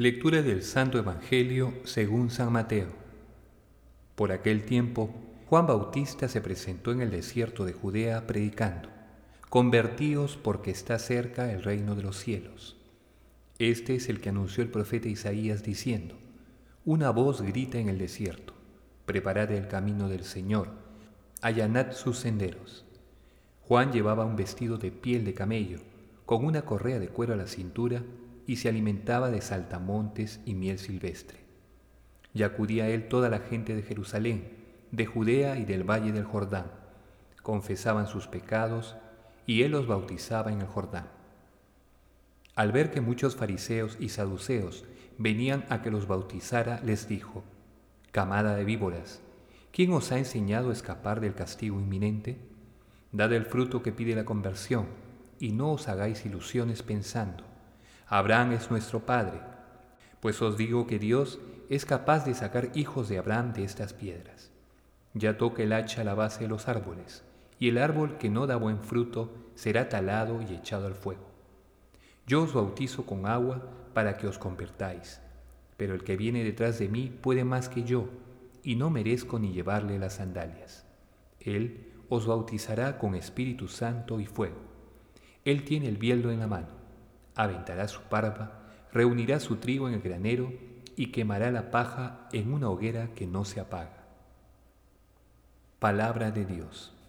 Lectura del Santo Evangelio según San Mateo. Por aquel tiempo, Juan Bautista se presentó en el desierto de Judea predicando: Convertíos porque está cerca el reino de los cielos. Este es el que anunció el profeta Isaías diciendo: Una voz grita en el desierto: Preparad el camino del Señor, allanad sus senderos. Juan llevaba un vestido de piel de camello, con una correa de cuero a la cintura, y se alimentaba de saltamontes y miel silvestre. Y acudía a él toda la gente de Jerusalén, de Judea y del valle del Jordán. Confesaban sus pecados, y él los bautizaba en el Jordán. Al ver que muchos fariseos y saduceos venían a que los bautizara, les dijo: Camada de víboras, ¿quién os ha enseñado a escapar del castigo inminente? Dad el fruto que pide la conversión, y no os hagáis ilusiones pensando: Abraham es nuestro padre. Pues os digo que Dios es capaz de sacar hijos de Abraham de estas piedras. Ya toca el hacha a la base de los árboles, y el árbol que no da buen fruto será talado y echado al fuego. Yo os bautizo con agua para que os convertáis, pero el que viene detrás de mí puede más que yo, y no merezco ni llevarle las sandalias. Él os bautizará con Espíritu Santo y fuego. Él tiene el bieldo en la mano. Aventará su parva, reunirá su trigo en el granero y quemará la paja en una hoguera que no se apaga. Palabra de Dios.